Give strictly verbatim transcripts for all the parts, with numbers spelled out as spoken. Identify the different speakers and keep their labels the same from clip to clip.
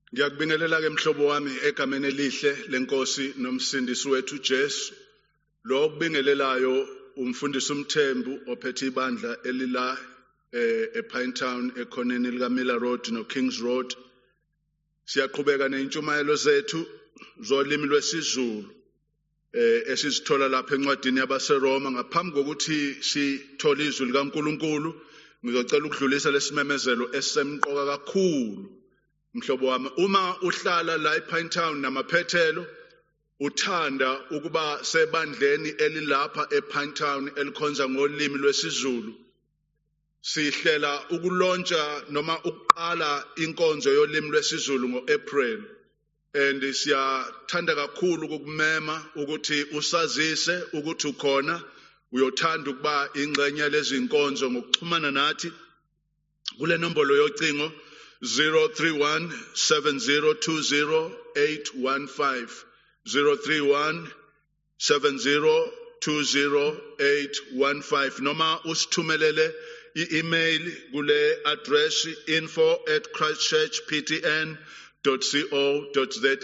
Speaker 1: Ngiyakubingelela ke mhlobo wami egameni elihle lenkosi nomsindisi wethu Jesu. Lo kubingelelayo umfundisi uMthembu ophethe ibandla elila eh ePinetown ekhoneni lika Miller Road no Kings Road. Siyaqhubeka nentshumayelo zethu zolimi lwesiZulu eh esizithola lapha encwadini yabaseRoma. Ngaphambi kokuthi sithole izwi likaNkuluNkulu ngizocela ukudlulisa lesimemezelo esemqoka kakhulu. Mhlobo wami, uma uhlala la ePinetown namaphethelo uthanda ukuba sebandleni elilapha ePinetown elikhonza ngolimi lwesiZulu, sihlela ukulontsha noma ukuqala inkonzo yolimi lwesiZulu ngoApril, and siyathanda kakhulu ukukumema ukuthi usazise ukuthi ukhona uyothanda ukuba ingxenye lezi inkonzo ngokuxhumana nathi kule nombolo yocingo zero three one seven zero two zero eight one five zero three one seven zero two zero eight one five noma usithumelele i-email kule address info at christchurchptn dot co dot za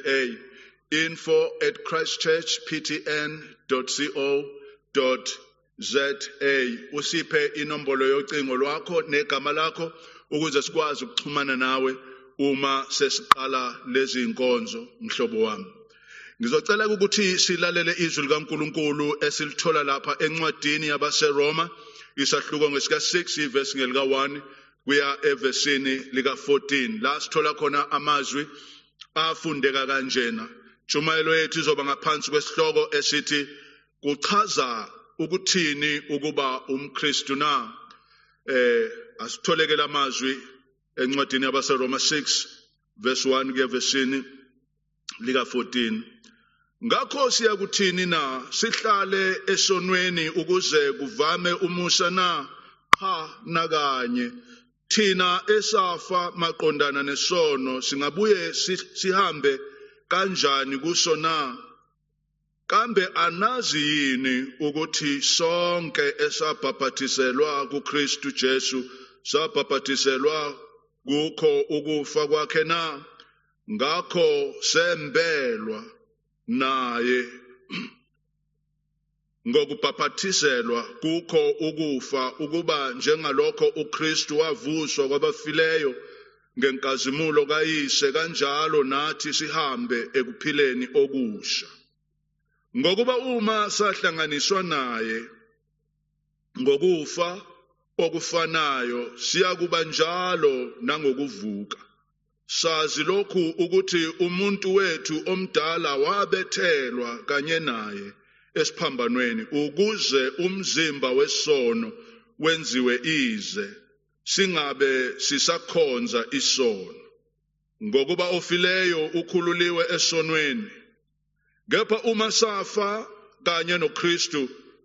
Speaker 1: info at christchurchptn dot co dot za. Usiphe inombolo yocingo lwakho negama lakho ukuze sikwazi ukuxhumana nawe uma sesiqala lezi inkonzo. Mhlobo wami, ngizocela ukuthi silalele izwi likaNkuluNkulu esilithola lapha encwadini yabaseRoma isahluko ngesika six verse ngelika one kuya evesini lika fourteen, la sithola khona amazwi afundeka kanjena. Intshumayelo yethu izoba ngaphansi kwesihloko esithi kuchaza ukuthini ukuba umKristu na. eh asitholekela amazwi encwadini yabaseRoma six verse one kuya evesini lika fourteen. Ngakho siyakuthini na, sihlale esonweni ukuze kuvame umusa na? Cha nakanye. Thina esafa maqondana nesono singabuye sihambe kanjani kuso na? Kambe anazi yini ukuthi sonke esabhaphathiselwa kuKristu Jesu sabhaphathiselwa kukho ukufa kwakhe na? Ngakho sembelwa naye ngokubhaphathiselwa kukho ukufa, ukuba njengalokho uKristu wavuswa kwabafileyo ngenkazimulo kayise, kanjalo nathi sihambe ekuphileni okusha. Ngokuba uma sahlanganiswa naye ngokufa okufanayo siyakuba njalo nangokuvuka. Sazi lokhu ukuthi umuntu wethu omdala wabethelwa kanye naye esiphambanweni ukuze umzimba wesono wenziwe ize, singabe sisakhonza isono. Ngokuba ofileyo ukhululiwe esonweni. Kepha uma safa kanye noKristu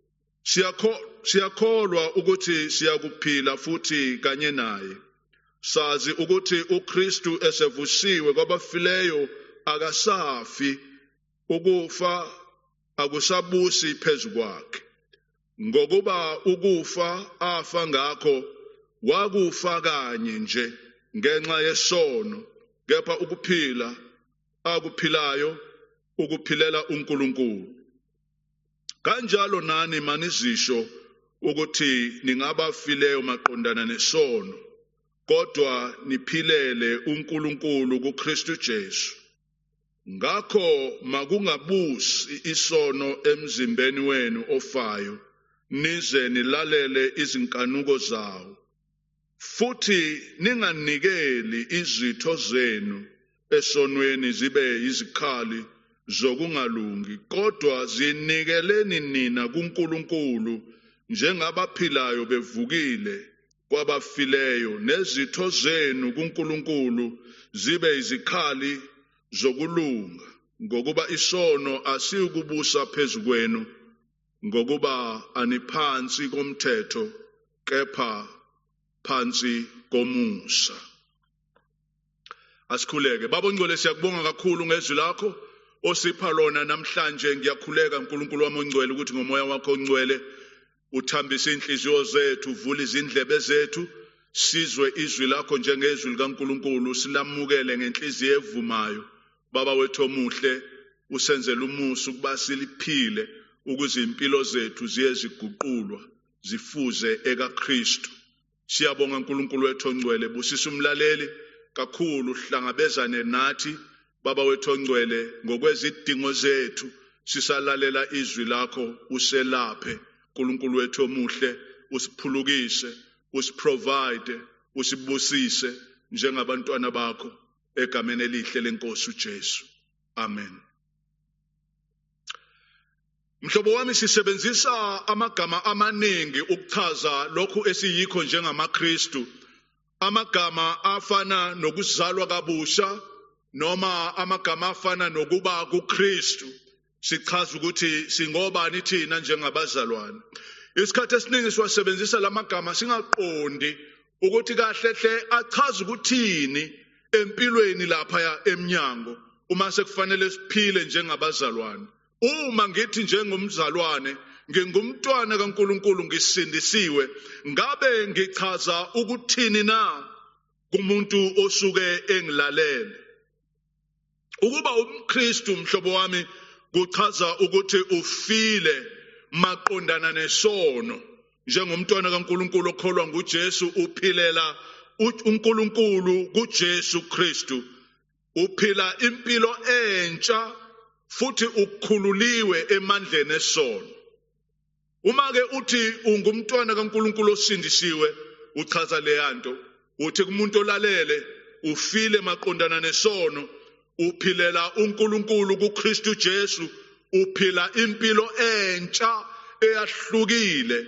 Speaker 1: siyakholwa ukuthi siyakuphila futhi kanye naye. Sazi ukuthi uKristu esevusiwe kwabafileyo akasafi, ukufa akusabusi phezu kwakhe. Ngokuba ukufa afa ngakho wakufa kanye nje ngenxa yesono, kepha ukuphila akuphilayo ukuphilela uNkulunkulu. Kanjalo nani manizisho ukuthi ningabafileyo maqondana nesono, kodwa niphilele uNkulunkulu kuKristu Jesu. Ngakho makungabusi isono emzimbeni wenu ofayo, nize nilalele izinkanuko zawo. Futhi ninganikeli izitho zenu esonweni zibe yizikhali zokungalungi, kodwa zinikeleni nina kuNkulunkulu njengabaphilayo bevukile kwabafileyo, nezitho zenu kuNkulunkulu zibe izikhali zokulunga. Ngokuba isono asikubusa phezu kwenu, ngokuba aniphansi komthetho kepha phansi komusa. Asikhuleke. Baba ongcwele, siyakubonga kakhulu ngezwi lakho osipha lona namhlanje. Ngiyakhuleka uNkulunkulu wami ongcwele ukuthi ngomoya wakho ongcwele uthambise inhliziyo zethu, uvule izindlebe zethu, sizwe izwi lakho njengezwi likaNkulunkulu, silamukele ngenhliziyo evumayo. Baba wethu omuhle, usenzele umusa ukuba siliphile ukuze impilo zethu ziye ziguqulwa zifuze ekaKristu. Siyabonga uNkulunkulu wethu ongcwele, busisa umlaleli kakhulu, hlangabezane nathi Baba wethu ongcwele ngokwezidingo zethu, sisalalela izwi lakho, uselaphe uNkulunkulu wethu omuhle, usiphulukise, usiprovide, usibusise njengabantwana bakho egameni elihle lenkosi uJesu. Amen. Mhlobo wami, sisebenzisa amagama amaningi ukuchaza lokhu esiyikho njengamaKristu. Amagama afana nokuzalwa kabusha noma amagama afana nokuba kuKristu. Sichaza ukuthi singobani thina njengabazalwane. Isikhathi esiningi siwasebenzisa lamagama singaqondi ukuthi kahle hle achaza ukuthini empilweni lapha emnyango uma sekufanele siphile njengabazalwane. Uma ngithi njengomzalwane ngingumntwana kaNkulunkulu ngisindisiwe, ngabe ngichaza ukuthini na kumuntu osuke engilalele? Ukuba umKristu, mhlobo wami, kuchaza ukuthi ufile maqondana nesono. Njengomntwana kaNkulunkulu okholwa nguJesu, uphilela uNkulunkulu kuJesu Kristu, uphila impilo entsha futhi ukukhululiwe emandleni esono. Uma ke uthi ungumntwana kaNkulunkulu osindisiwe, uchaza leyanto. Uthi kumuntu olalele ufile maqondana nesono, uphilela uNkulunkulu kuKristu Jesu, uphila impilo entsha eyahlukile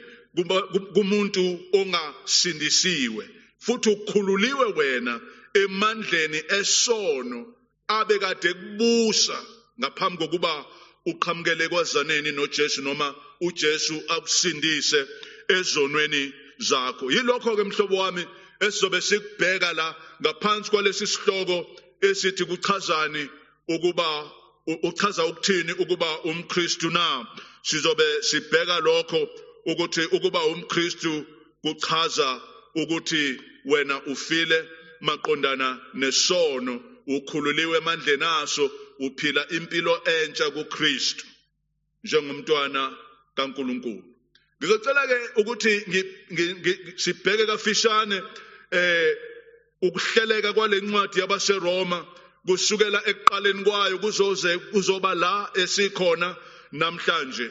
Speaker 1: kumuntu ongasindisiwe, futhi ukhululiwe wena emandleni esono abekade kubusa ngaphambi kokuba uqhamukele kwazaneni noJesu noma uJesu akusindise ezonweni zakho. Yilokho ke mhlobo wami esizobe sikubheka la ngaphansi kwalesi sihloko esithi kuchazani ukuba uchaza ukuthini ukuba umKristu na. Sizobe sibheka lokho ukuthi ukuba umKristu kuchaza ukuthi wena ufile maqondana nesono, ukhululiwe emandleni aso, uphila impilo entsha kuKristu njengomntwana kaNkulunkulu. Ngicela ke ukuthi sibheke kafishane eh ukuhleleka kwale ncwadi yabaseRoma kusukela ekuqaleni kwayo kuzoze kuzoba la esikhona namhlanje.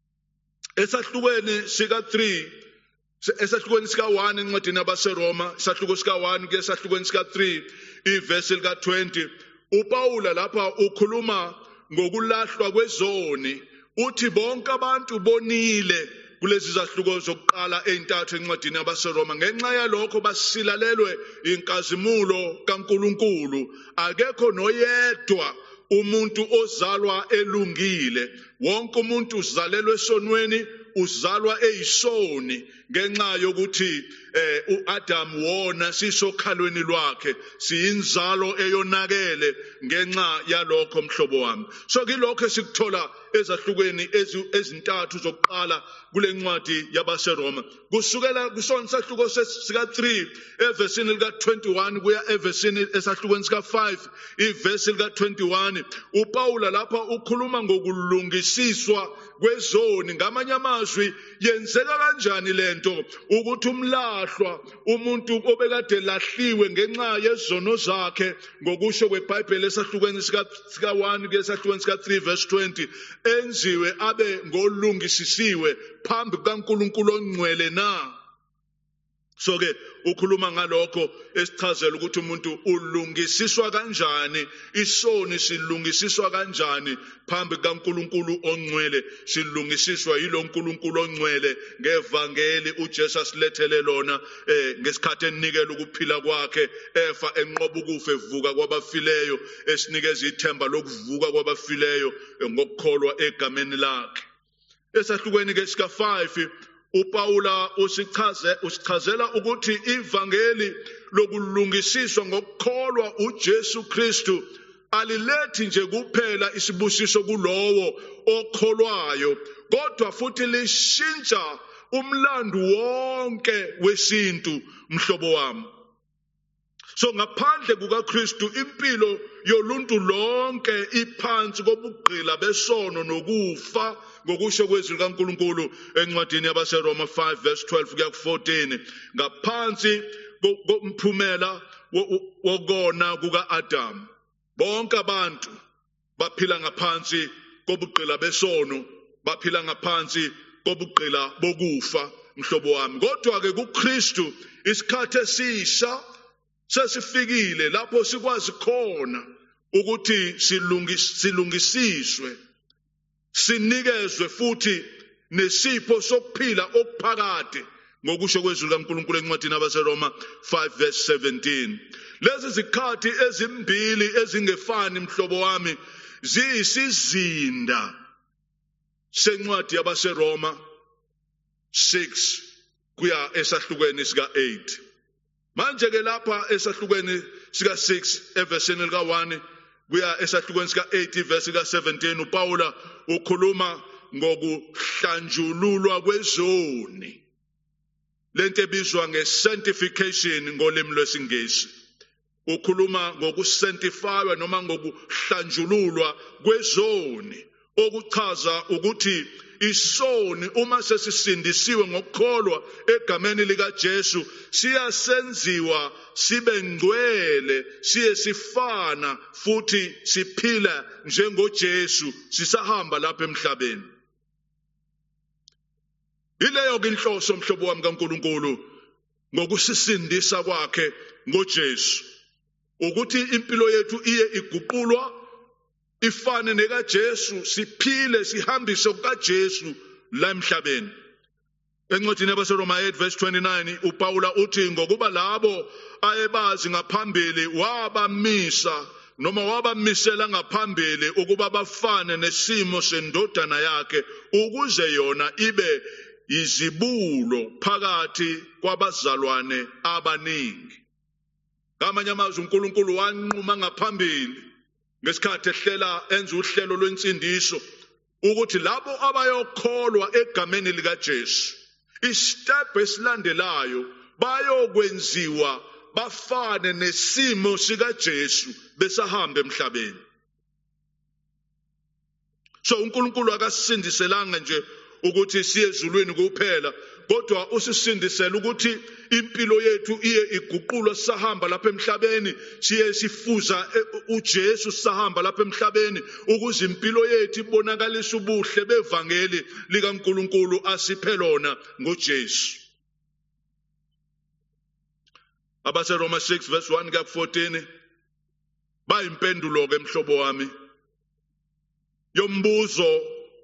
Speaker 1: Esahlukweni sika three, esahlukweni sika one encwadini yabaseRoma, isahluko sika one ke esahlukweni sika three, ivesi lika twenty, uPaula lapha ukhuluma ngokulahlwa kwezoni. Uthi bonke abantu bonile kulezi zahluko zokuqala eintathu encwadini yabaseRoma. Ngenxa yalokho basilalelwe inkazimulo kaNkulunkulu. Akekho noyedwa umuntu ozalwa elungile. Wonke umuntu uzalelwe esonweni, uzalwa eyisoni ngenxa yokuthi eh, uAdam wona sisokhalweni lwakhe, siyinzalo eyonakele ngenxa yalokho mhlobo wami. So kilokho esikuthola ezahlukweni ezintathu zokuqala kule ncwadi yabaseRoma, kusukela kusona isahluko sika three evesini lika twenty-one kuya evesini esahlukweni sika five ivesi lika twenty-one, uPaula lapha ukhuluma ngokulungisiswa kwezoni. Ngamanye amazwi, yenzeka kanjani lento ukuthi umlahlwa, umuntu obekade lahliwe ngenxa yezono zakhe, ngokusho kweBhayibheli esahlukweni sika one kuya esahlukweni sika three verse twenty, enziwe abe ngolungisisiwe phambi kaNkulunkulu ongcwele na. So ke ukhuluma ngalokho esichazela ukuthi umuntu ulungisiswa kanjani, isoni silungisiswa kanjani phambi kaNkulunkulu ongcwele. Silungisiswa yilo nkulunkulu ongcwele ngevangeli uJesu asilethele lona eh ngesikhathi enikela ukuphila kwakhe, efa enqoba ukufa, evuka kwabafileyo, esinikeza ithemba lokuvuka kwabafileyo ngokukholwa egameni lakhe. Esahlukweni ke sika five uPaula usichaze usichazela ukuthi ivangeli lokulungisiswa ngokukholwa uJesu Kristu alilethi nje kuphela isibusiso kulowo okholwayo, kodwa futhi lishintsha umlando wonke wesintu mhlobo wami. So ngaphandle kukaKristu impilo yoluntu lonke iphansi kobugqila besono nokufa ngokusho kwezwi likaNkulunkulu encwadini yabaseRoma five verse twelve kuya ku-fourteen ngaphansi komphumela wokona kuka-Adam. Bonke abantu baphila ngaphansi kobugqila besono, baphila ngaphansi kobugqila bokufa mhlobo wami. Kodwa ke kuKristu isikhathi esisha sesifikile lapho sikwazi khona ukuthi silungisiswe, sinikezwe futhi nesipho sokuphila okuphakade ngokusho kwezwi likaNkulunkulu encwadini yabaseRoma five verse seventeen. Lezi zikhathi ezimbili ezingefani mhlobo wami ziyisizinda sencwadi yabaseRoma six kuya esahlukweni sika eight. Manje ke lapha esahlukweni sika six evesini lika one kuya esahlukweni sika eight verse ka seventeen uPaula ukhuluma ngokuhlanjululwa kwezoni, lento ebizwa nge-sanctification ngolimi lwesingisi. Ukhuluma ngokusanctifywa noma ngokuhlanjululwa kwezoni, okuchaza ukuthi isoni uma sesisindisiwe ngokukholwa egameni likaJesu siyasenziwa sibe ngcwele, siye sifana futhi siphila njengoJesu sisahamba lapha emhlabeni. Ileyo inhloso mhlobo wami kaNkulunkulu ngokusisindisa kwakhe ngoJesu, ukuthi impilo yethu iye iguqulwa ifane nekaJesu, siphile sihambise kukaJesu la emhlabeni. Encwadini yabaseRoma eight verse twenty-nine uPaula uthi ngokuba labo ayebazi ngaphambili wabamisa noma wabamisela ngaphambili ukuba bafane nesimo sendodana yakhe ukuze yona ibe izibulo phakathi kwabazalwane abaningi. Ngamanye amazwi uNkulunkulu wanquma ngaphambili ngesikhathi ehlela enza uhlelo lwensindiso ukuthi labo abayokholwa egameni likaJesu istep esilandelayo bayokwenziwa bafane nesimo sikaJesu besahamba emhlabeni. So uNkulunkulu akasisindiselanga nje ukuthi siye ezulwini kuphela, kodwa usisindisela ukuthi impilo yethu iye iguqulwa sahamba lapha emhlabeni, siye sifuza uJesu sahamba lapha emhlabeni ukuze impilo yethu ibonakalise ubuhle bevangeli likaNkulunkulu asiphe lona ngoJesu. AbaseRoma six verse one kuya fourteen bayimpendulo ke mhlobo wami yombuzo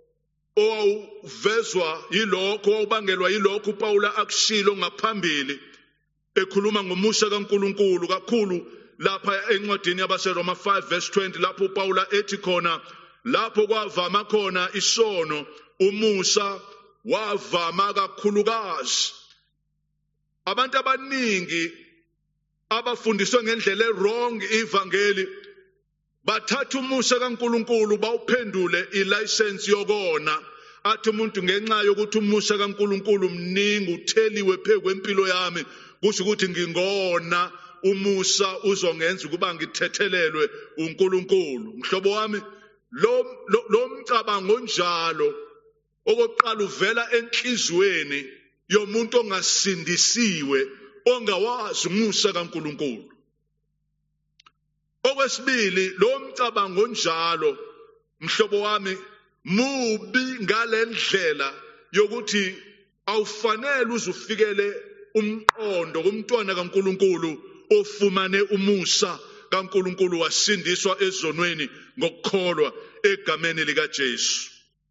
Speaker 1: owavezwa yilokho obangelwa yilokho uPaula akushilo ngaphambili ekhuluma ngomusa kaNkulunkulu kakhulu lapha encwadini yabaseRoma five verse twenty lapho uPaula ethi khona lapho kwavama khona isono umusa wavama kakhulukazi. Abantu abaningi abafundiswe ngendlela wrong ivangeli bathatha umusa kaNkulunkulu bawuphendule ilicense yokona, athi umuntu ngenxa yokuthi umusa kaNkulunkulu mningi utheliwe phezu kwempilo yami kusho ukuthi ngingona umusa uzongenza ukuba ngithethelelwe uNkulunkulu. Mhlobo wami lo lo mcabango onjalo okokuqala uvela enhlizweni yomuntu ongasindisiwe ongawazi umusa kaNkulunkulu. Okwesibili lo mcabango onjalo mhlobo wami mubi ngalendlela yokuthi awufanele uzufikele umqondo kumntwana kaNkulunkulu ofumane umusa kaNkulunkulu wasindiswa ezonweni ngokukholwa egameni likaJesu.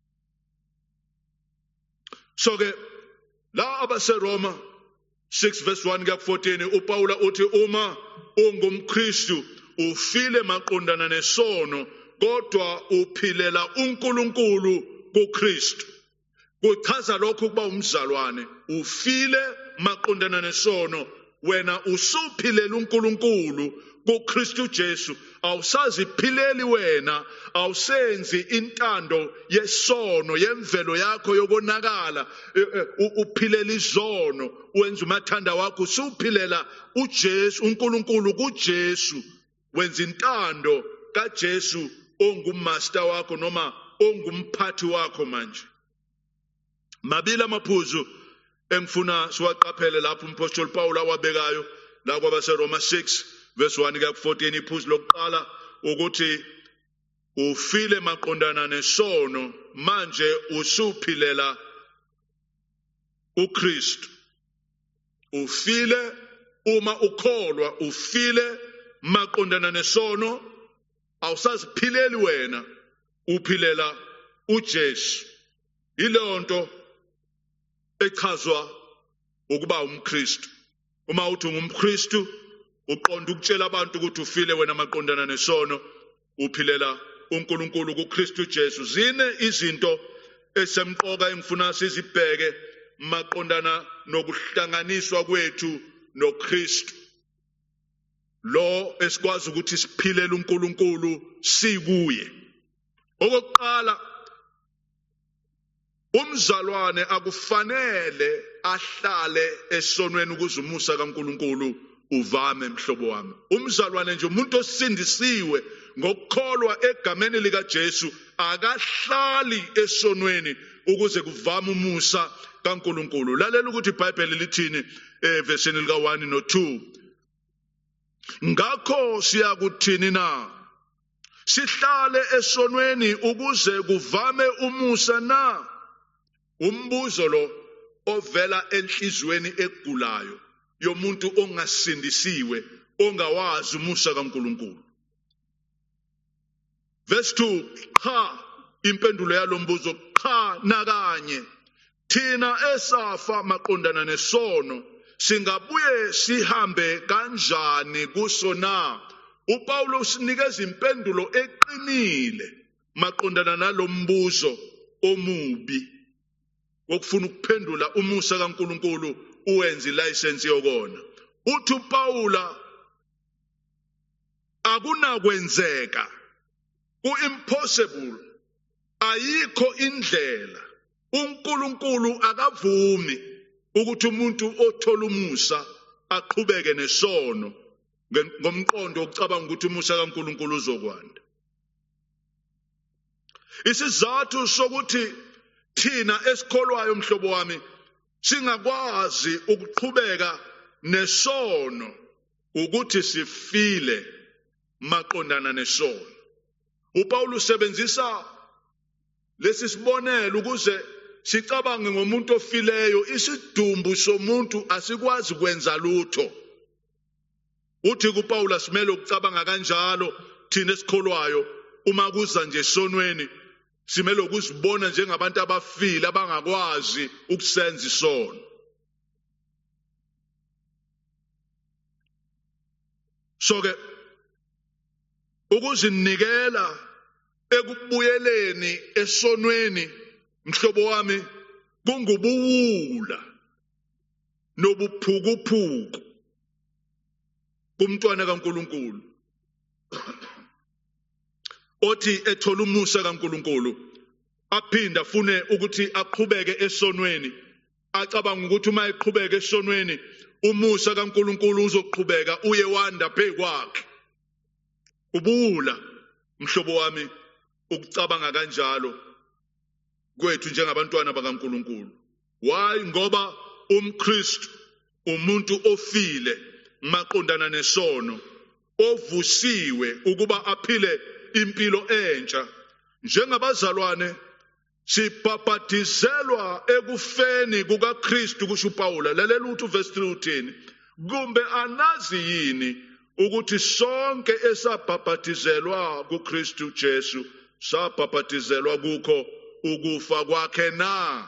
Speaker 1: So ke la abaseRoma six verse one kuya fourteen uPaula uthi uma ungumKristu ufile maqondana nesono kodwa uphilela uNkulunkulu kuKristu. Kuchaza lokho kuba umzalwane ufile maqondana nesono wena usuphilela uNkulunkulu kuKristu Jesu awusaziphileli wena, awusenzi intando yesono yemvelo yakho yokonakala, uphilela izono, wenza umathanda wakho usuphilela uJesu, uNkulunkulu kuJesu, wenza intando kaJesu ongumaster wakho noma ongumphathi wakho manje. Mabili amaphuzu engifuna siwaqaphele lapho umpostoli Paul awabekayo la kwabaseRoma six verse one kuya fourteen. Iphuzu lokuqala ukuthi ufile maqondana nesono, manje usuphilela uKristu. Ufile uma ukholwa, ufile maqondana nesono, awusaziphileli wena, uphilela uJesu. Yileyo nto echazwa ukuba umKristu. Uma uthi ungumKristu, uqonda ukutshela abantu ukuthi ufile wena maqondana nesono, uphilela uNkulunkulu kuKristu Jesu. Zine izinto esemqoka engifuna sizibheke maqondana nokuhlanganiswa kwethu noKristu, lo esikwazi ukuthi siphilele uNkulunkulu sikuye. Okokuqala, umzalwane akufanele ahlale esonweni ukuze umusa kaNkulunkulu uvame, mhlobo wami. Umzalwane nje umuntu osindisiwe ngokukholwa egameni likaJesu akahlali esonweni ukuze kuvame umusa kaNkulunkulu. Lalela ukuthi iBhayibheli lithini evesini lika one no two. Ngakho siyakuthini na? Sihlale esonweni ukuze kuvame umusa na? Umbuzo lo ovela enhlizweni egulayo yomuntu ongasindisiwe, ongawazi umusa kaNkulunkulu. Verse two, cha, impendulo yalombuzo cha nakanye. Thina esafa maqondana nesono, singabuye sihambe kanjani kuso na? uPaulo usinikeza impendulo eqinile maqondana nalombuzo omubi wokufuna ukuphendula umusa kaNkulunkulu uwenza ilicense yokona. Uthi uPaula akunakwenzeka, ku-impossible, ayikho indlela, uNkulunkulu akavumi ukuthi umuntu othola umusa aqhubeke nesono ngomqondo wokucabanga ukuthi umusa kaNkulunkulu uzokwanda. Isizathu sokuthi thina esikholwayo, mhlobo wami, singakwazi ukuqhubeka nesono ukuthi sifile maqondana nesono. uPaul usebenzisa lesi sibonelo ukuze sicabange ngomuntu ofileyo. Isidumbu somuntu asikwazi kwenza lutho. Uthi kuPaul asimele ukucabanga kanjalo thina esikholwayo, uma kuza nje sonweni simele ukuzibona njengabantu abafile abangakwazi ukusenza isono. So ke ukuzinikela ekubuyeleni esonweni, mhlobo wami, kungubuwula nobuphukuphuku kumntwana kaNkulunkulu othi ethola umusa kaNkulunkulu aphinda afune ukuthi aqhubeke esonweni, acabanga ukuthi uma eqhubeka esonweni umusa kaNkulunkulu uzoqhubeka uye wanda phezu kwakhe. Ubuwula, mhlobo wami, ukucabanga kanjalo kwethu njengabantwana bakaNkulunkulu. Why? Ngoba umKristu umuntu ofile maqondana nesono, ovusiwe ukuba aphile impilo entsha. Njengabazalwane sibhaphathizelwa ekufeni kukaKristu, kusho uPaul. Lalela ukuthi verse three uthini? Kumbe anazi yini ukuthi sonke esabhaphathizelwa kuKristu Jesu sabhaphathizelwa kukho ukufa kwakhe na?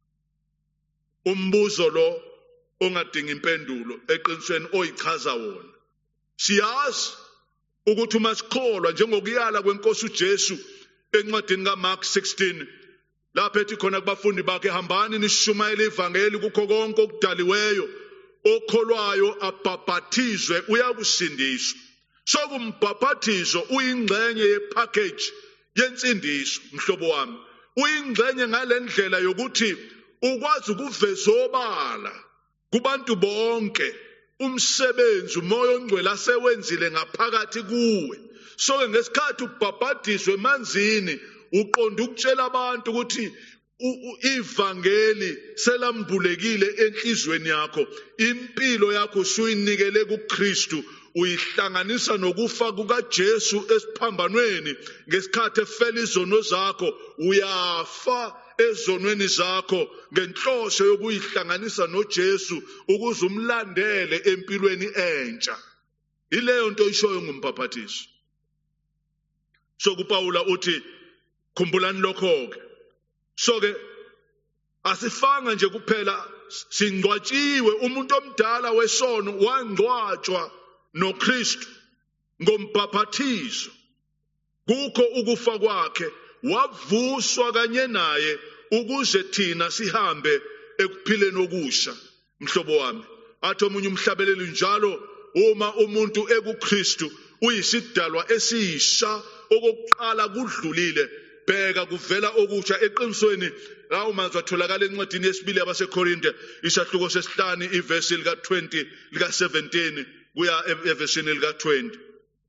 Speaker 1: Umbuzo lo ongadinga impendulo eqinisweni oyichaza wona. Siyazi ukuthi uma sikholwa njengokuyala kwenkosi uJesu encwadini kaMark sixteen, lapho ethi khona kubafundi bakhe, hambani nishumayele ivangeli kukho konke okudaliweyo, okholwayo abhaphathizwe uyakusindiswa. sokumbhaphathizo uyingxenye yepackage yensindiso mhlobo wami. Uyingxenye ngalendlela yokuthi ukwazi ukuveza obala kubantu bonke umsebenzi umoya ongcwele asewenzile ngaphakathi kuwe. So ngesikhathi ubhaphathizwe emanzini uqonda ukutshela abantu ukuthi ivangeli selambulekile enhlizweni yakho, impilo yakho usuyinikele kuKristu, uyihlanganisa nokufa kukaJesu esiphambanweni ngesikhathi efela izono zakho, uyafa ezonweni zakho ngenhloso yokuyihlanganisa noJesu ukuze umlandele empilweni entsha. Ileyo nto ishoyo ngumbhaphathizo. So kuPaula uthi khumbulani lokho-ke. So ke asifanga nje kuphela singcwatshiwe, umuntu omdala wesono wangcwatshwa noKristu ngombhaphathizo. Kukho ukufa kwakhe wavuswa kanye naye ukuze thina sihambe ekuphileni okusha. Mhlobo wami, athi omunye umhlabeleli njalo uma umuntu ekuKristu uyisidalwa esiyisha, okokuqala kudlulile, bheka kuvela okusha. Eqinisweni lawo mazwi atholakala encwadini yesibili yabaseKorinte isahluko sesihlanu ivesi lika twenty lika seventeen kuya evesini lika twenty.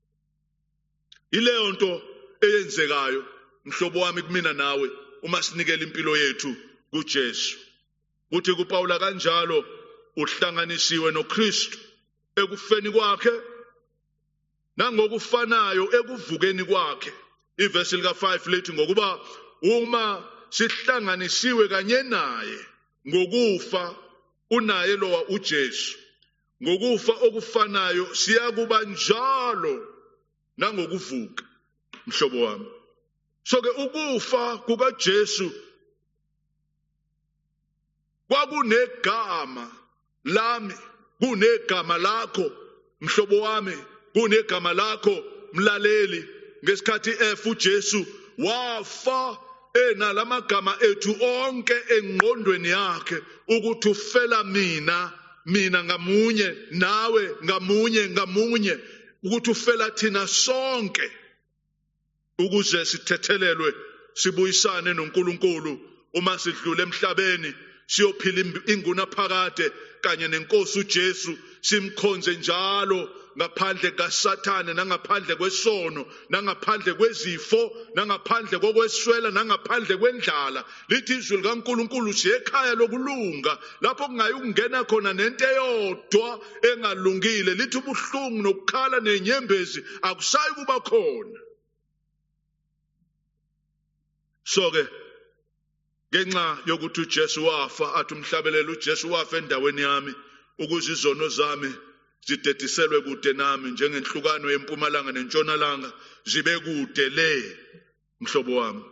Speaker 1: Ileyo nto eyenzekayo mhlobo wami kumina nawe uma sinikela impilo yethu kuJesu. Kuthi kuPaula kanjalo uhlanganisiwe noKristu ekufeni kwakhe nangokufanayo ekuvukeni kwakhe. Ivesi lika five lithi ngokuba uma sihlanganisiwe kanye naye ngokufa unaye lowa uJesu, ngokufa okufanayo siyakuba njalo nangokuvuka. Mhlobo wami, so ke ukufa kukaJesu kwakunegama lami, kunegama lakho mhlobo wami, kunegama lakho mlaleli. Ngesikhathi efu uJesu wafa enalamagama ethu onke engqondweni yakhe ukuthi ufela mina, mina ngamunye, nawe ngamunye ngamunye, ukuthi ufela thina sonke ukuze sithethelelwe sibuyisane noNkulunkulu uma sidlule emhlabeni siyophila inguna phakade kanye nenkosi uJesu, simkhonze njalo ngaphandle kaSathane, nangaphandle kwesono, nangaphandle kwezifo, nangaphandle kokweswela, nangaphandle kwendlala. Lithi izwi likaNkulunkulu siyekhaya lokulunga lapho kungayi ukungena khona nento eyodwa engalungile. Lithi ubuhlungu nokukhala nenyembezi akusayi kuba khona. So ke ngenxa yokuthi uJesu wafa, athi umhlabelelo uJesu wafa endaweni yami ukuze izono zami zidediselwe kude nami, njengenhlukano yempumalanga nentshonalanga zibe kude le. Mhlobo wami,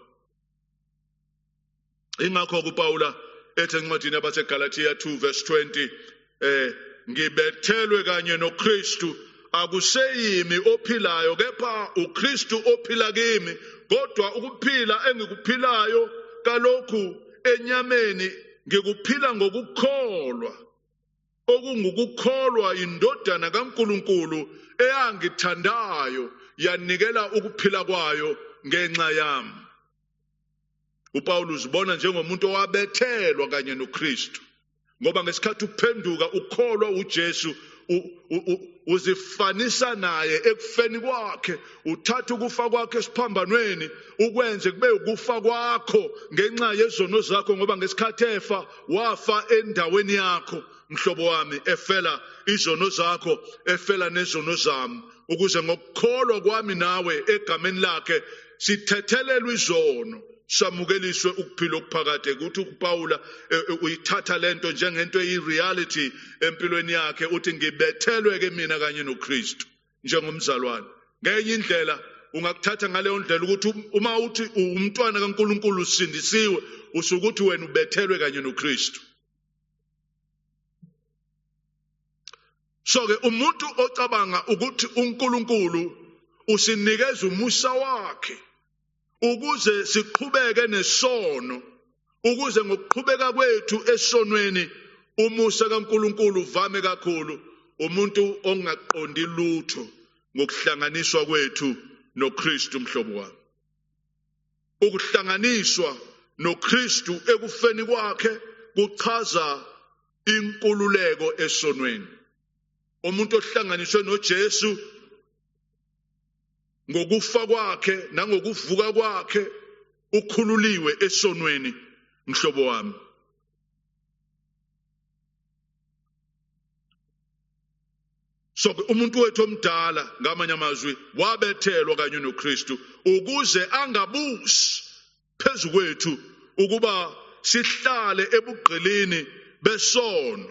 Speaker 1: ingakho kuPaula ethi encwadini yabaseGalatia two verse twenty, eh ngibethelwe kanye noKristu, akuseyimi ophilayo kepha uKristu ophila kimi, kodwa ukuphila engikuphilayo kalokhu enyameni ngikuphila ngokukholwa, okungukukholwa indodana kaNkulunkulu eyangithandayo yanikela ukuphila kwayo ngenxa yami. uPaul uzibona njengomuntu owabethelwa kanye noKristu, ngoba ngesikhathi uphenduka ukholwa uJesu uzifanisa naye ekufeni kwakhe, uthatha ukufa kwakhe esiphambanweni ukwenze kube ukufa kwakho ngenxa yezono zakho, ngoba ngesikhathi efa wafa endaweni yakho mhlobo wami, efela izono zakho, efela nezono zami, ukuze ngokukholwa kwami nawe egameni lakhe sithethelelwe izono, samukeliswe ukuphila okuphakade. Kuthi uPaula uyithatha lento njengento eyireality empilweni yakhe, uthi ngibethelwe ke mina kanye noKristu njengomzalwane. Ngenye indlela ungakuthatha ngaleyo ndlela ukuthi uma uthi umntwana kaNkulunkulu usindisiwe, usukuthi wena ubethelwe kanye noKristu. So ke umuntu ocabanga ukuthi uNkulunkulu usinikeza umusa wakhe ukuze siqhubeke nesono, ukuze ngokuqhubeka kwethu esonweni umusa kaNkulunkulu uvame kakhulu umuntu ongaqondi lutho ngokuhlanganiswa kwethu noKristu mhlobo wami. Ukuhlanganiswa noKristu ekufeni kwakhe kuchaza inkululeko esonweni. Umuntu ohlanganiswe noJesu ngokufa kwakhe nangokuvuka kwakhe ukhululiwe esonweni mhlobo wami. So umuntu wethu omdala ngamanye amazwi wabethelwa kanye noKristu ukuze angabusi phezu kwethu ukuba sihlale ebugqilini besono.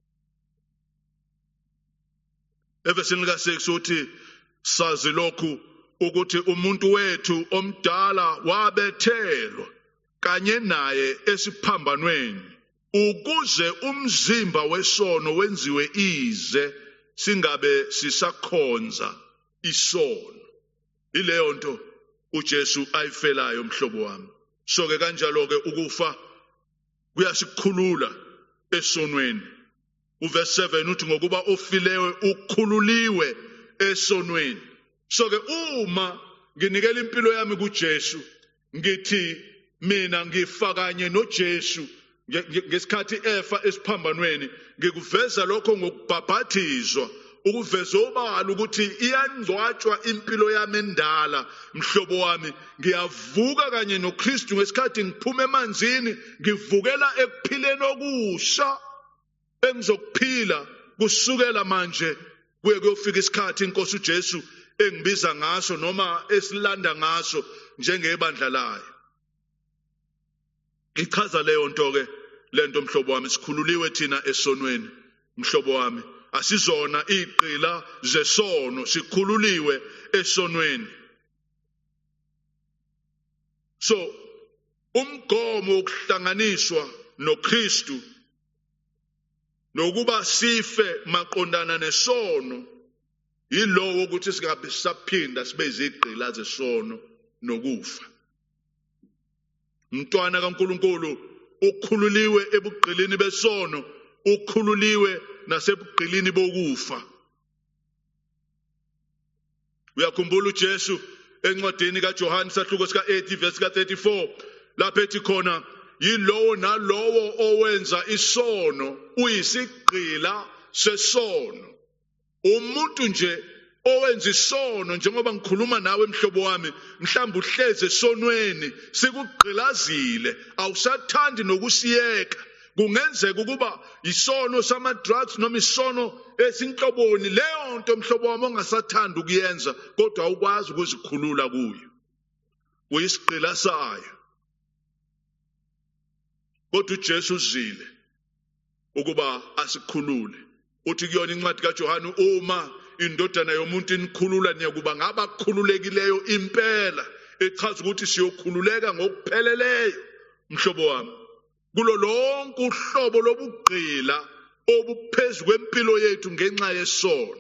Speaker 1: Evesini lika six uthi sazi lokhu ukuthi umuntu wethu omdala wabethelwa kanye naye esiphambanweni ukuze umzimba wesono wenziwe ize singabe sisakhonza isono. Ileyo nto uJesu ayifelayo mhlobo wami. So ke kanjalo ke ukufa kuyasikhulula esonweni. Uverse seven uthi ngokuba ofilewe ukhululiwe esonweni. So ke uma nginikela impilo yami kuJesu ngithi mina ngifa kanye noJesu ngesikhathi efa esiphambanweni ngikuveza lokho ngokubhabhathizwa ukuveza obala ukuthi iyangcwatshwa impilo yami endala mhlobo wami. Ngiyavuka kanye noKristu ngesikhathi ngiphuma emanzini ngivukela ekuphileni okusha engizokuphila kusukela manje kuye kuyofika isikhathi inkosi uJesu engibiza ngaso noma esilanda ngaso njengebandla layo. Ichaza leyo nto ke lento mhlobo wami sikhululiwe thina esonweni mhlobo wami. Asizona iqila zesono sikhululiwe esonweni. So umgomo wokuhlanganiswa noKristu nokuba sife maqondana nesono yilowo ukuthi singabe sisaphinda sibe iziqila zesono nokufa. Umntwana kaNkulunkulu ukhululiwe ebugqilini besono, ukhululiwe nasebugqilini bokufa. Uyakhumbula uJesu encwadini kaJohane isahluko sika eight verse ka thirty-four lapho ethi khona yilowo nalowo owenza isono uyisigqila sesono. Umuntu nje owenza isono njengoba ngikhuluma nawe mhlobo wami mhlawumbe uhleze esonweni sikugqilazile awusathandi nokusiyeka. Kungenzeka ukuba isono sama drugs noma isono esinhloboni leyo nto mhlobo wami ongasathanda ukuyenza kodwa awukwazi ukuzikhulula kuyo. Uyisigqila sayo. Kodwa uJesu uzile ukuba asikhulule. Uthi kuyona incwadi kaJohane uma indodana yomuntu inikhulula niyakuba ngabakhululekileyo impela. Echaza ukuthi siyokhululeka ngokupheleleyo mhlobo wami. Kulo lonke uhlobo lobugqila obuphezu kwempilo yethu ngenxa yesono.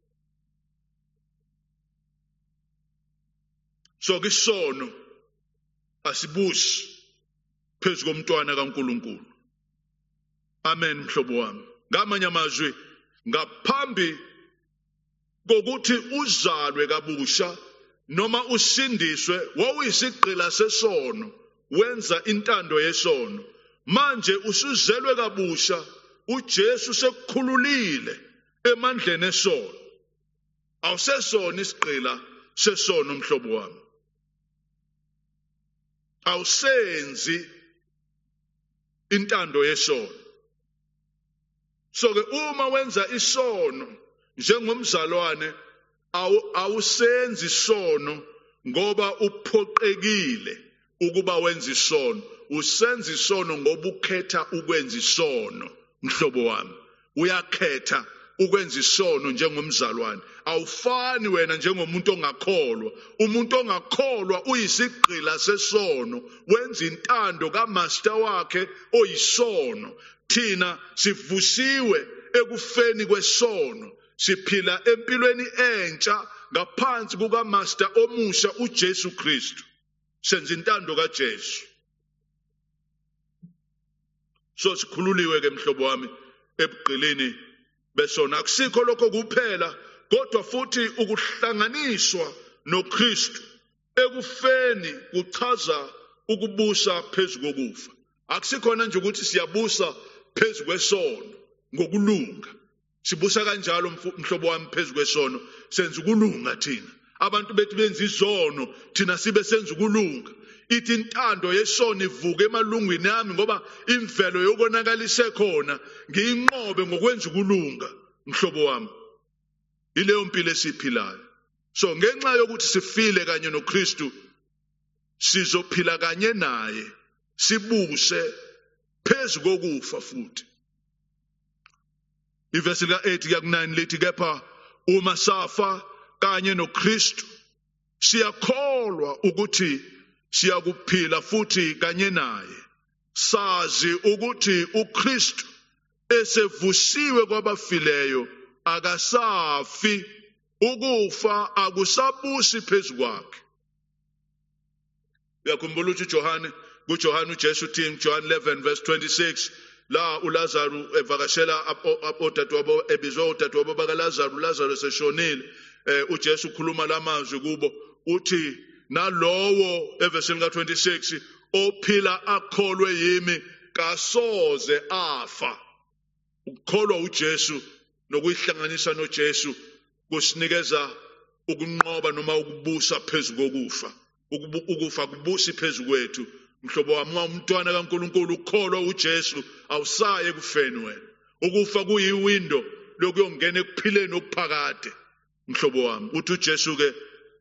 Speaker 1: So kisono asibusi phezu komntwana kaNkulunkulu. Amen mhlobo wami. Ngamanye amazwi ngaphambi kokuthi uzalwe kabusha noma usindiswe wawuyisigqila sesono wenza intando yesono. Manje usuzelwe kabusha uJesu sekukhululile emandleni esono. Awusesona isigqila sesono mhlobo wami. Awusenzi intando yesono. So ke uma wenza isono njengomzalwane awusenzi isono ngoba uphoqekile ukuba wenza isono. Usenza isono ngoba ukhetha ukwenza isono mhlobo wami. Uyakhetha ukwenza isono njengomzalwane. Awufani wena njengomuntu ongakholwa. Umuntu ongakholwa uyisigqila sesono wenza intando kaMaster wakhe oyisono. Thina sivusiwe ekufeni kwesono. Siphila empilweni entsha ngaphansi kukaMaster omusha uJesu Kristu. Senza intando kaJesu. So sikhululiwe ke mhlobo wami ebugqilini besona. Akusikho lokho kuphela kodwa futhi ukuhlanganiswa noKristu ekufeni kuchaza ukubusa phezu kokufa. Akusikhona nje ukuthi siyabusa phezu kwesono ngokulunga. Sibusa kanjalo mhlobo wami phezu kwesono, senza ukulunga thina. Abantu bethu benza izono, thina sibe senza ukulunga. Ithi intando yesono ivuke emalungwini yami ngoba imvelo yokonakalise khona, ngiyinqobe ngokwenza ukulunga mhlobo wami. Ileyo mpilo esiphilayo. So ngenxa yokuthi sifile kanye noKristu, sizophila kanye naye, sibuse phezu kokufa futhi. Ivesi lika eight kuya ku nine lithi kepha uma safa kanye noKristu, siyakholwa ukuthi siyakuphila futhi kanye naye. Sazi ukuthi uKristu esevusiwe kwabafileyo akasafi, ukufa akusabusi phezu kwakhe. Uyakhumbula ukuthi Johane, kuJohane uJesu uthi John eleven verse twenty-six, la uLazarus evakashela odadewabo, ebizwa odadewabo bakaLazarus, uLazarus eseshonile, uJesu ukhuluma lamazwi kubo uthi nalowo evesini ka twenty-six ophila akholwe yimi kasoze afa. Ukukholwa uJesu nokuyihlanganisa noJesu kusinikeza ukunqoba noma ukubusa phezu kokufa. Ukufa kubusi phezu kwethu. Mhlobo wami, umntwana kaNkulunkulu ukholwa uJesu awusaye kufeni wena. Ukufa kuyiwindo lokuyongena ekuphileni okuphakade. Mhlobo wami, uthi uJesu ke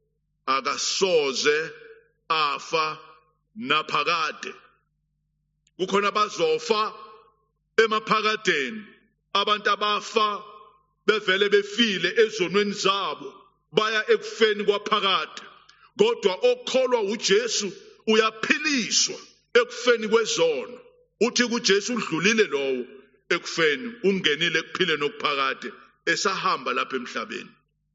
Speaker 1: akasoze afa naphakade. Kukhona abazofa emaphakadeni, abantu abafa bevele befile ezonweni zabo, baya ekufeni kwaphakade. Kodwa okholwa uJesu uyaphiliswa ekufeni kwezono. Uthi kuJesu udlulile lowo ekufeni, ungenile ekuphileni okuphakade, esahamba lapha emhlabeni.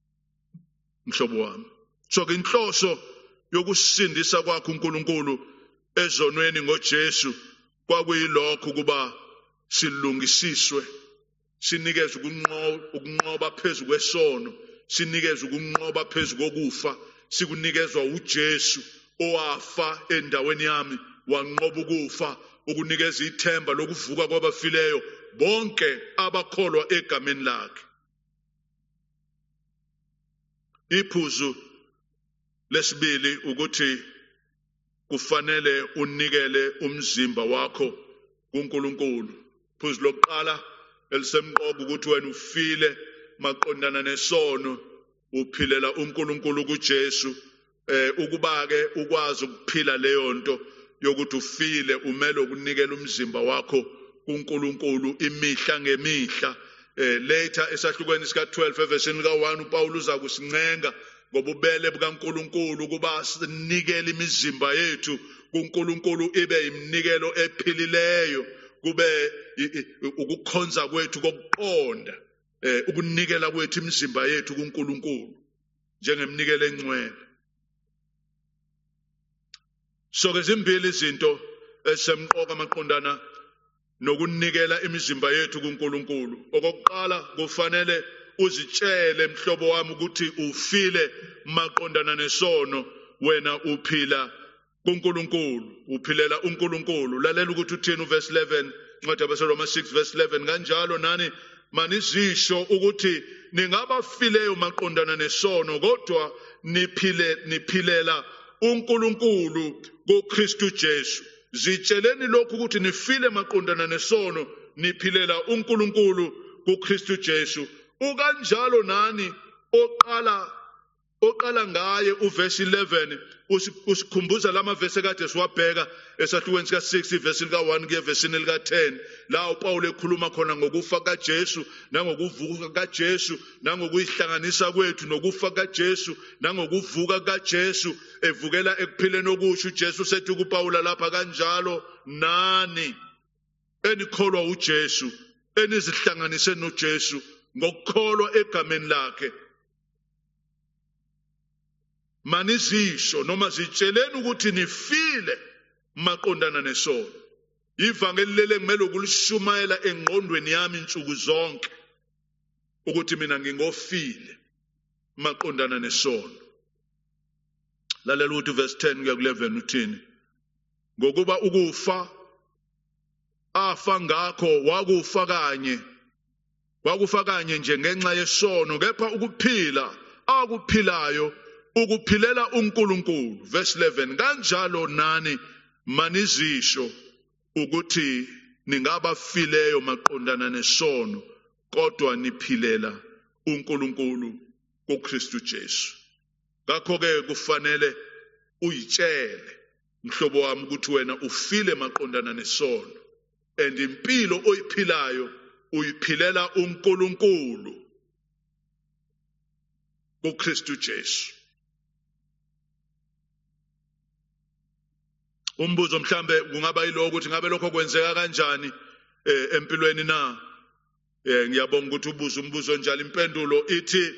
Speaker 1: Mhlobo wami, so ke inhloso yokusindisa kwakhe uNkulunkulu ezonweni ngoJesu kwakuyilokho kuba silungisiswe, sinikeze ukunqoba phezu kwesono, sinikeze ukunqoba phezu kokufa, sikunikezwa uJesu owafa endaweni yami, wanqoba ukufa, ukunikeza ithemba lokuvuka kwabafileyo bonke abakholwa egameni lakhe. Iphuzu lesibili ukuthi kufanele unikele umzimba wakho kuNkulunkulu. Iphuzu lokuqala elisemqoka ukuthi wena ufile maqondana nesono, uphilela uNkulunkulu kuJesu. Eh ukuba ke ukwazi ukuphila leyo nto yokuthi ufile, umele ukunikela umzimba wakho kuNkulunkulu imihla ngemihla. Eh later esahlukweni sika twelve evesini ka one uPaul uza kusincenga ngobubele bukaNkulunkulu ukuba sinikele imizimba yethu kuNkulunkulu ibe iminikelo ephilileyo, kube ukukhonza kwethu kokuqonda, eh ukunikela kwethu imizimba yethu kuNkulunkulu njengeminikelo engcwele. So ke zimbili izinto esemqoka maqondana nokunikela imizimba yethu kuNkulunkulu. Okokuqala, kufanele uzitshele mhlobo wami ukuthi ufile maqondana nesono, wena uphila kuNkulunkulu, uphilela uNkulunkulu. Lalela ukuthi uthini uverse eleven, ncwadi yabaseRoma six verse eleven, kanjalo nani manizisho ukuthi ningabafileyo maqondana nesono, kodwa niphile niphilela uNkulunkulu kuKristu Jesu. Zitsheleni lokhu ukuthi nifile maqondana nesono, niphilela uNkulunkulu kuKristu Jesu. Ukanjalo nani oqala oqala ngaye uverse eleven usikhumbuza lama verse kade siwabheka esahlukweni sika six verse lika one kuye verse lika ten, la uPaul ekhuluma khona ngokufa kaJesu nangokuvuka kaJesu nangokuyihlanganisa kwethu nokufa kaJesu nangokuvuka kaJesu, evukela ekuphileni okusho uJesu. Sethi kuPaul lapha, kanjalo nani enikholwa uJesu, enizihlanganise noJesu ngokukholwa egameni lakhe, manizisho noma zitsheleni ukuthi nifile maqondana nesono. Ivangeli lele kumele ukulishumayela engqondweni yami insuku zonke ukuthi mina ngingofile maqondana nesono. Lalela ukuthi verse ten kuya ku eleven uthini? Ngokuba ukufa afa ngakho wakufa kanye wakufa kanye nje ngenxa yesono, kepha ukuphila akuphilayo ukuphilela uNkulunkulu. Verse eleven, kanjalo nani manizisho ukuthi ningabafileyo maqondana nesono, kodwa niphilela uNkulunkulu kuKristu Jesu. Ngakho-ke kufanele uyitshele mhlobo wami ukuthi wena ufile maqondana nesono, and impilo oyiphilayo uyiphilela uNkulunkulu kuKristu Jesu. Umbuzo mhlambe kungaba yiloko ukuthi ngabe lokho kwenzeka kanjani eh, empilweni na? Eh, ngiyabonga ukuthi ubuza umbuzo njalo. Impendulo ithi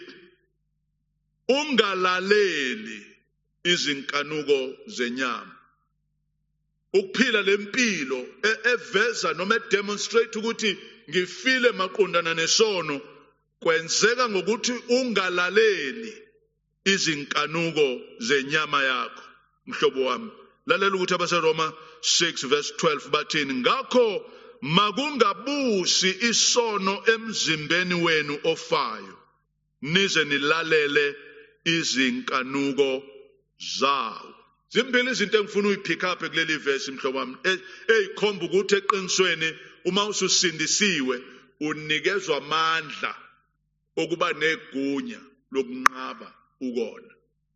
Speaker 1: ungalaleli izinkanuko zenyama. Ukuphila lempilo eveza noma edemonstrate ukuthi ngifile maqondana nesono kwenzeka ngokuthi ungalaleli izinkanuko zenyama yakho. Mhlobo wami, lalela ukuthi abaseRoma six verse twelve bathini? Ngakho makungabusi isono emzimbeni wenu ofayo, nize nilalele izinkanuko zawo. Zimbili izinto engifuna uyipick up kuleli verse mhlobo wami, eyikhomba ukuthi eqinisweni uma ususindisiwe unikezwa amandla okuba negunya lokunqaba ukona.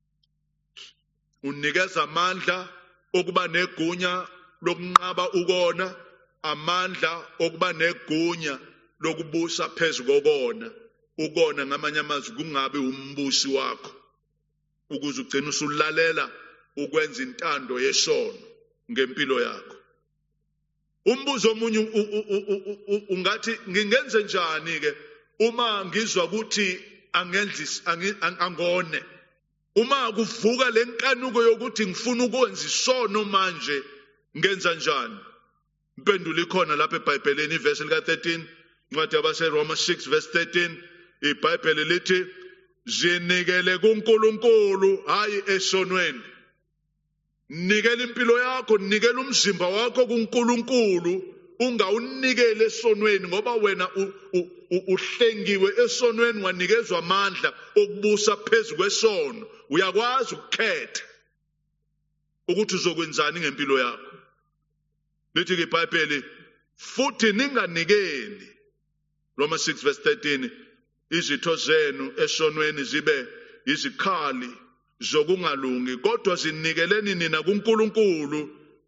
Speaker 1: Unikeza amandla okuba negunya lokunqaba ukona, amandla okuba negunya lokubusa phezu kokona. Ukona ngamanye amazwi kungabe umbusi wakho, ukuze ugcine usulalela ukwenza intando yesono ngempilo yakho. Umbuzo omunye ungathi ngingenze njani ke uma ngizwa ukuthi angenzi angone, uma kuvuka lenkanuko yokuthi ngifuna ukwenza isono manje, ngenza njani? Impendulo ikhona lapha eBhayibhelini, iverse lika thirteen, incwadi yabaseRoma six verse thirteen. iBhayibheli lithi zinikele kuNkulunkulu hayi esonweni. Nikela impilo yakho, nikela umzimba wakho kuNkulunkulu, ungawunikele esonweni, ngoba wena uhlengiwe esonweni wanikezwa amandla okubusa phezu kwesono. Uyakwazi ukukhetha ukuthi uzokwenzani ngempilo yakho. Lithi ke iBhayibheli futhi ninganikeli, Roma six verse thirteen, izitho zenu esonweni zibe izikhali zokungalungi, kodwa zinikeleni nina kuNkulunkulu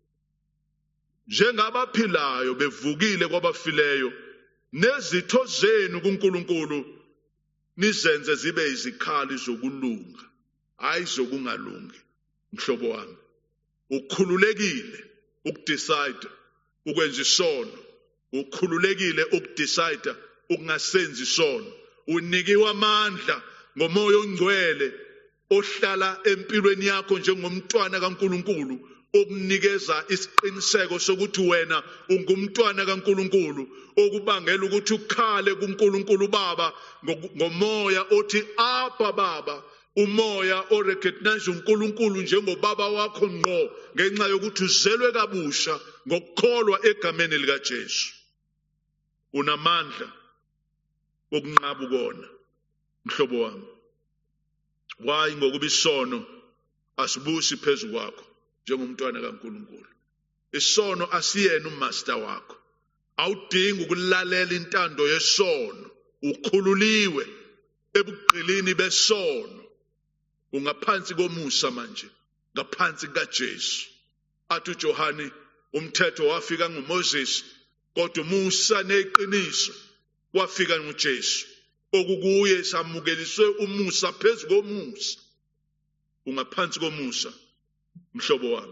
Speaker 1: njengabaphilayo bevukile kwabafileyo, nezitho zenu kuNkulunkulu nizenze zibe izikhali zokulunga, hayi zokungalungi. Mhlobo wami, ukhululekile ukudecide ukwenza isono, ukhululekile ukudecide ukungasenzi isono. Unikiwe amandla ngomoya ongcwele ohlala empilweni yakho njengomntwana kaNkulunkulu, okunikeza isiqiniseko sokuthi wena ungumntwana kaNkulunkulu, okubangela ukuthi ukhale kuNkulunkulu Baba ngomoya othi Abba Baba, umoya orecognize uNkulunkulu njengobaba wakho ngqo, ngenxa yokuthi uzelwe kabusha ngokukholwa egameni likaJesu. Unamandla okunqaba ukona, mhlobo wami. Why? Ngokuba isono asibusi phezu kwakho njengomntwana kaNkulunkulu. Isono asiyena umaster wakho. Awudingi ukulalela intando yesono. Ukhululiwe ebuqilini besono. Ungaphansi komusa manje, ngaphansi kaJesu. Athi uJohane, umthetho wafika nguMoses, kodwa umusa neqiniso wafika nguJesu. Okukuye samukeliswe umusa phezu komusa. Ungaphansi komusa, mhlobo wami.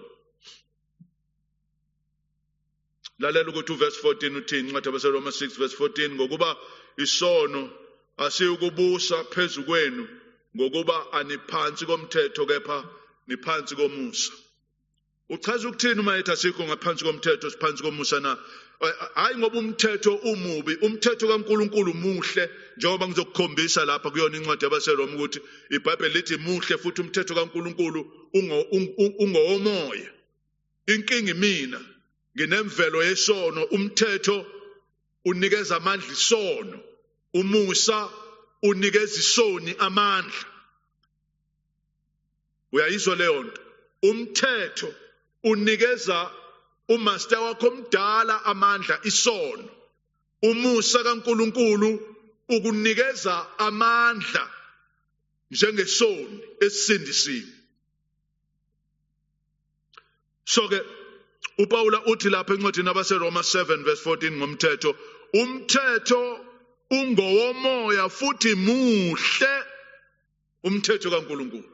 Speaker 1: Lalela ukuthi uverse fourteen uthini, incwadi yabaseRoma six verse fourteen, ngokuba isono asiyukubusa phezu kwenu, ngokuba aniphansi komthetho kepha niphansi komusa. Uchaza ukuthini uma ethi asikho ngaphansi komthetho siphansi komusa na? hayi ngoba umthetho umubi, umthetho kaNkuluNkulu muhle, njengoba ngizokukhombisa lapha kuyona incwadi yabaseRoma ukuthi iBhayibheli lithi muhle futhi umthetho kaNkuluNkulu ungowomoya. Inkingi mina nginemvelo yesono, umthetho unikeza amandla isono, umusa unikeza isoni amandla. Uyayizwa leyo nto? Umthetho unikeza umaster wakho omdala amandla isono, umusa kaNkuluNkulu ukunikeza amandla njengesoni esindisiwe. So ke uPaula uthi lapha encwadini yabaseRoma seven verse fourteen ngomthetho, umthetho ungowomoya futhi muhle, umthetho kaNkuluNkulu.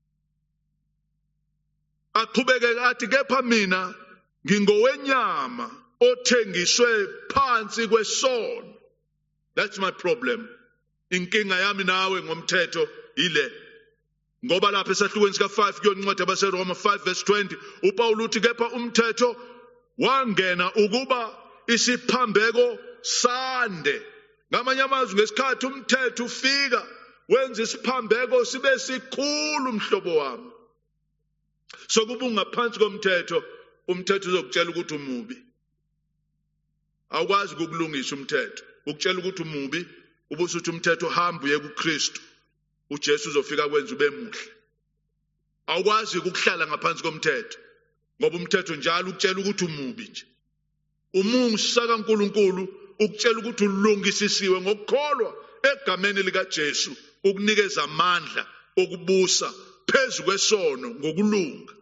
Speaker 1: Aqhubeke athi kepha mina ngingowenyama othengiswe phansi kwesono. That's my problem. Inkinga yami nawe ngomthetho ile. Ngoba lapha esahlukweni sika five kuyona incwadi yabaseRoma five verse twenty uPaul uthi kepha umthetho wangena ukuba isiphambeko sande. Ngamanye amazwi ngesikhathi umthetho ufika wenza isiphambeko sibe sikhulu mhlobo wami. So kuba ungaphansi komthetho, umthetho uzokutshela ukuthi umubi. Awukwazi ukukulungisa umthetho. Ukutshela ukuthi umubi, ubusuthi umthetho hamba uye kuKristu. uJesu uzofika kwenza ube muhle. Awukwazi ukuhlala ngaphansi komthetho ngoba umthetho njalo ukutshela ukuthi umubi nje. Umusa kaNkuluNkulu ukutshela ukuthi ulungisisiwe ngokukholwa egameni lika Jesu, ukunikeza amandla okubusa phezu kwesono ngokulunga.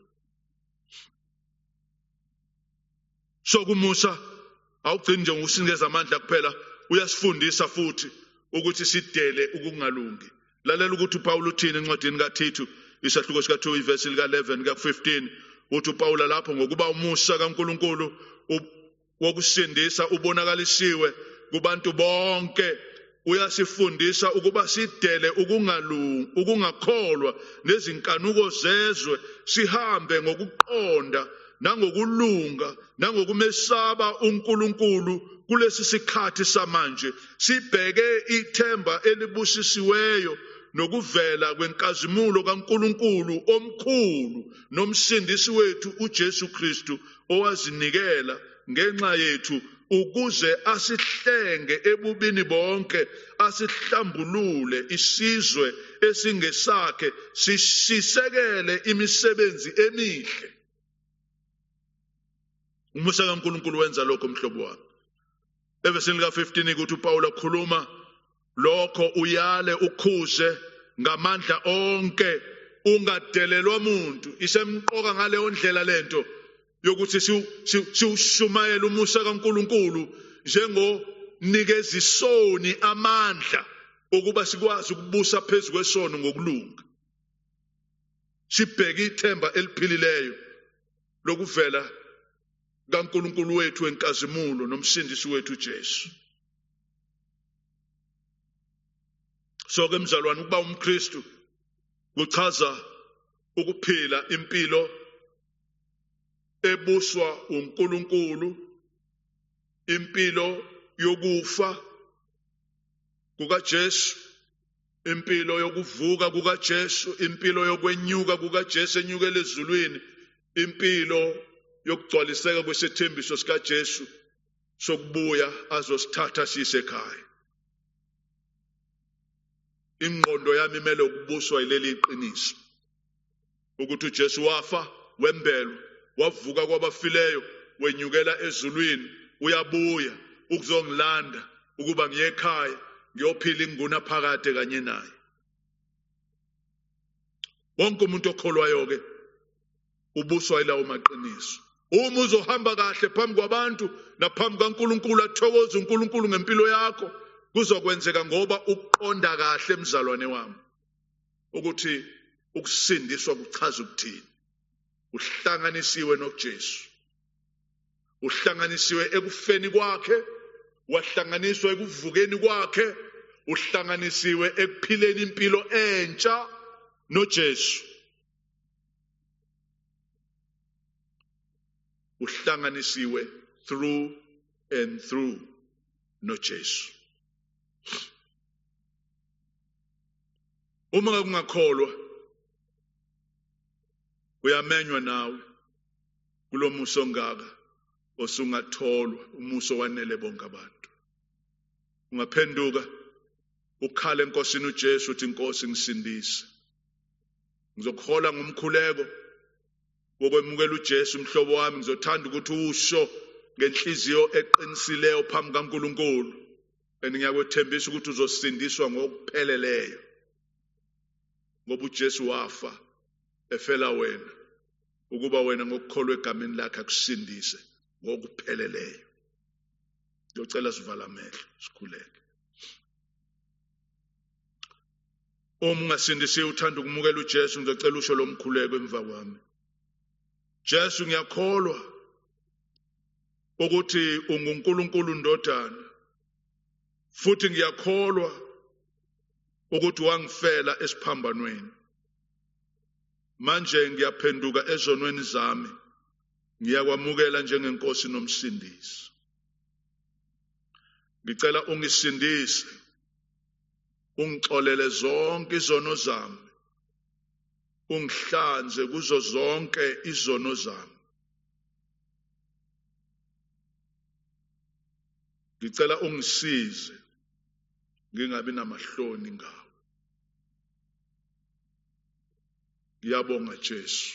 Speaker 1: So kumusa awugcini nje ngokusinikeza amandla kuphela, uyasifundisa futhi ukuthi sidele ukungalungi. Lalela ukuthi uPaul uthini encwadini kaThithu isahluko sika two verse lika eleven ka fifteen, uthi uPaul lapho ngokuba umusa kaNkuluNkulu wokusindisa ubonakalisiwe kubantu bonke, uyasifundisa ukuba sidele ukungalungi, ukungakholwa nezinkanuko zezwe, sihambe ngokuqonda nangokulunga nangokumesaba uNkulunkulu kulesi sikhathi samanje, sibheke ithemba elibusisiweyo nokuvela kwenkazimulo kaNkulunkulu omkhulu nomsindisi wethu uJesu Kristu, owazinikela ngenxa yethu ukuze asihlenge ebubini bonke, asihlambulule isizwe esingesakhe, sisekele imisebenzi emihle. Umusa kaNkulunkulu wenza lokho mhlobo wami. Evesini lika fifteen ukuthi uPaul akhuluma lokho, uyale ukhuze ngamandla onke, ungadelelwa umuntu. Isemqoka ngaleyo ndlela lento yokuthi siwushumayela umusa kaNkulunkulu njengonikeza isoni amandla ukuba sikwazi ukubusa phezu kwesono ngokulunga. Sibheke ithemba eliphilileyo lokuvela kaNkulunkulu wethu wenkazimulo nomsindisi wethu uJesu. So ke mzalwane, ukuba umKristu kuchaza ukuphila impilo ebuswa uNkulunkulu, impilo yokufa kukaJesu, impilo yokuvuka kukaJesu, impilo yokwenyuka kukaJesu enyukela ezulwini, impilo yokugcwaliseka kwesithembiso sikaJesu sokubuya azosithatha sisekhaya. Ingqondo yami imele ukubuswa yileli iqiniso ukuthi uJesu wafa, wembelwa, wavuka kwabafileyo, wenyukela ezulwini, uyabuya ukuzongilanda ukuba ngiye ekhaya ngiyophila inguna phakade kanye naye. Wonke umuntu okholwayo ke ubuswa yilawo maqiniso. Uma uzohamba kahle phambi kwabantu naphambi kaNkulunkulu, athokoze uNkulunkulu ngempilo yakho, kuzokwenzeka ngoba uqonda kahle mzalwane wami ukuthi ukusindiswa kuchaza ukuthini. Uhlanganisiwe noJesu, uhlanganisiwe ekufeni kwakhe, wahlanganiswa ekuvukeni kwakhe, uhlanganisiwe ekuphileni impilo entsha noJesu. Uhlanganisiwe through and through noJesu. Uma ungakholwa uyamenywa nawe kulomuso ongaka osungatholwa umuso wanele bonke abantu. Ungaphenduka ukhale enkosini uJesu uthi Nkosi ngisindise. Ngizokhola ngomkhuleko wokwemukela uJesu umhlobo wami, ngizothanda ukuthi usho ngenhliziyo eqinisileyo phambi kaNkulunkulu, engiyakwethembisa ukuthi uzosindiswa ngokupheleleyo ngoba uJesu wafa efela wena ukuba wena ngokukholwa egameni lakhe akusindise ngokupheleleyo. Ngiyocela sivala amehlo sikhuleke. Uma ungasindisiwe uthanda ukumukela uJesu, ngizocela usho lo mkhuleko emva kwami. Jesu, ngiyakholwa ukuthi unguNkulunkulu ndodana, futhi ngiyakholwa ukuthi wangifela esiphambanweni. Manje ngiyaphenduka ezonweni zami, ngiyakwamukela njengenkosi nomsindisi. Ngicela ungisindise, ungixolele zonke izono zami, ungihlanze kuzo zonke izono zami. Ngicela ungisize ngingabi namahloni ngawe. Ngiyabonga Jesu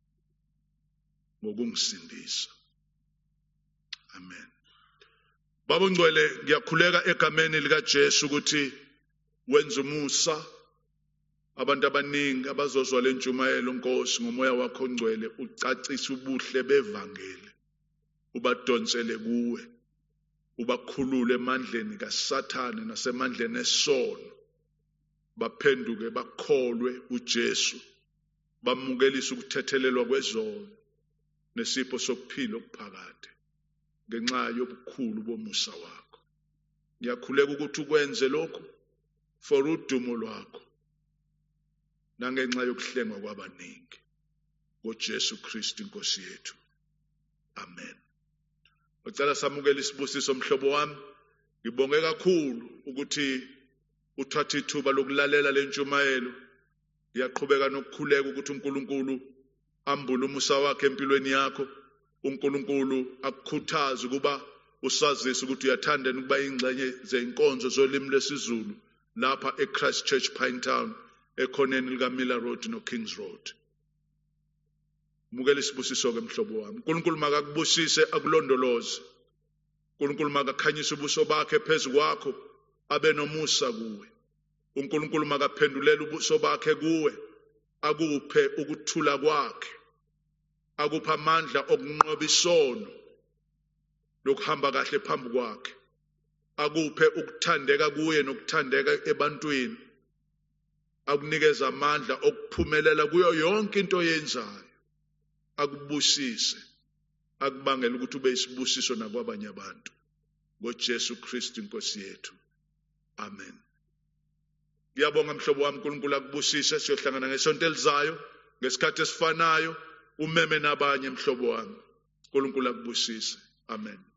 Speaker 1: ngokungisindisa. Amen. Baba Ngcwele, ngiyakhuleka egameni lika Jesu ukuthi wenze umusa abantu abaningi abazozwa le ntshumayelo Nkosi ngomoya wakho Ngcwele, ucacise ubuhle bevangeli, ubadonsele kuwe, ubakhulule emandleni kaSathane nasemandleni esono, baphenduke bakholwe uJesu, bamukelise ukuthethelelwa kwezono nesipho sokuphila okuphakade ngenxa yobukhulu bomusa wakho. Ngiyakhuleka ukuthi ukwenze lokhu for udumo lwakho nangenxa yokuhlengwa kwabaningi ngoJesu Kristu Inkosi yethu. Amen. Ngicela samukele isibusiso mhlobo wami. Ngibonge kakhulu ukuthi uthatha ithuba lokulalela le ntshumayelo. Ngiyaqhubeka nokukhuleka ukuthi uNkulunkulu ambule umusa wakhe empilweni yakho. uNkulunkulu akukhuthaze ukuba usazise ukuthi uyathanda ukuba ingxenye zeinkonzo zolimi lwesiZulu lapha eChrist Church Pinetown ekhoneni lika Miller Road no Kings Road. Mukele isibusiso ke mhlobo wami. uNkulunkulu makakubusise akulondoloze. uNkulunkulu makakhanyise ubuso bakhe phezu kwakho abe nomusa kuwe. uNkulunkulu makaphendulela ubuso bakhe kuwe akuphe ukuthula kwakhe, akupha amandla okunqoba isono lokuhamba kahle phambi kwakhe, akuphe ukuthandeka kuye nokuthandeka ebantwini, akunikeza amandla okuphumelela kuyo yonke into oyenzayo, akubusise, akubangela ukuthi ube isibusiso nakwabanye abantu ngoJesu Kristu Inkosi yethu. Amen. Ngiyabonga mhlobo wami, uNkulunkulu akubusise. Siyohlangana ngesonto elizayo ngesikhathi esifanayo, umeme nabanye mhlobo wami. uNkulunkulu akubusise. Amen.